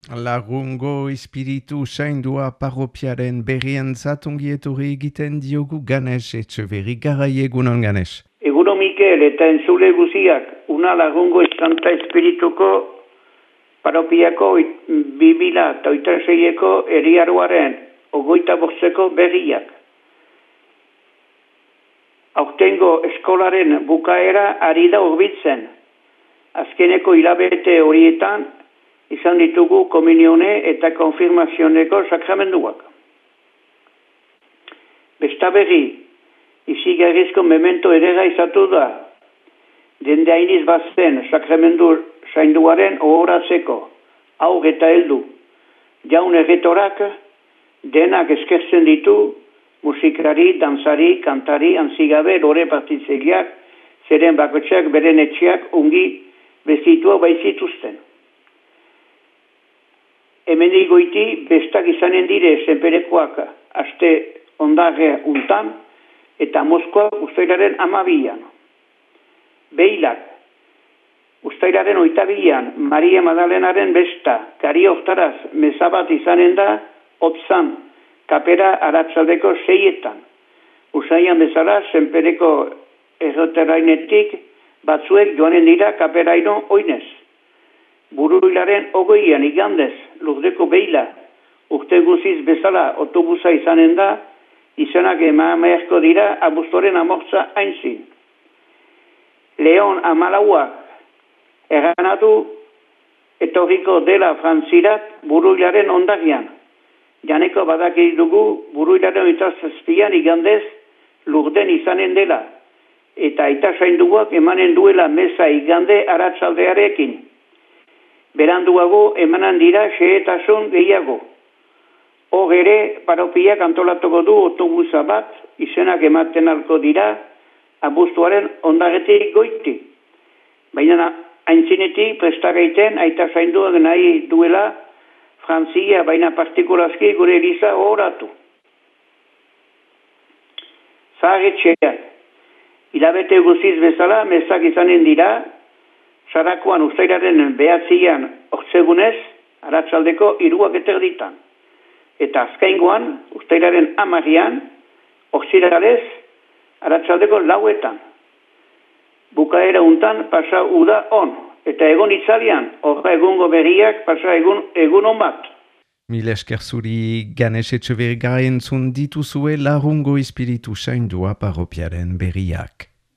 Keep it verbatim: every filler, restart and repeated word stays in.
Lagungo espiritu saindua parropiaren berrientzat ongi etorri egiten diogu Ganesh Etxeberri. Garai egunon, Ganesh. Eguno Mikel eta entzule guziak, una lagungo santa espirituko paropiako bibila eta oitaseieko eriaruaren ogoita bosteko berriak. Aurtengo eskolaren bukaera ari da urbitzen. Azkeneko hilabete horietan izan ditugu komunione eta konfirmazioneko sakramenduak. Besta berri, izigarrizko memento edera izatu da, dende hainiz bazen sakramendu sainduaren ohoratzeko, aur eta heldu. Jaun erretorak denak eskertzen ditu, musikari, dantzari, kantari, antzigabe, lore partitzaileak, zeren bakotxak beren etxeak ungi bezitua baizituzten. Hemen goiti bestak izanen dire zenperekoak aste ondarre untan eta Moskoak ustailaren amabian. Beilak, ustailaren oitabian, Maria Madalenaren besta, kari oktaraz, mezabat izanen da, otzan, kapera aratzaldeko seietan. Usaian bezala, zenpereko erroterainetik, batzuek joanen dira kaperaino oinez. Buruilaren ogoian igandez, lurdeko beila, urte guziz bezala autobusa izanen da, izanak emameazko dira abuztoren amortza hainzin. Leon amalauak erranatu etorriko dela frantzirat buruilaren ondarian. Janeko badaki dugu buruilaren itazazpian igandez lurden izanen dela, eta itasainduak emanen duela meza igande aratzaldearekin. Beranduago emanan dira xehetasun gehiago. Hor ere, paropiak antolatuko du autobusa bat, izenak ematen alko dira, abuztuaren ondaretik goiti. Baina haintzinetik prestagaiten aita zainduak nahi duela Frantzia, baina partikulazki gure eliza horatu. Zaharretxeak, hilabete guziz bezala, mezak izanen dira, Sarakoan ustailaren behatzian ortsegunez, aratzaldeko hiruak eterditan. Eta azkaingoan, ustailaren amarian, ortsiralez, aratzaldeko lauetan. Bukaera untan pasa uda on, eta egon itzalian, horra egungo berriak pasa egun, egun on bat. Mil esker zuri Ganesh Etxeberri entzun dituzue Lagungo espiritu saindua parropiaren berriak.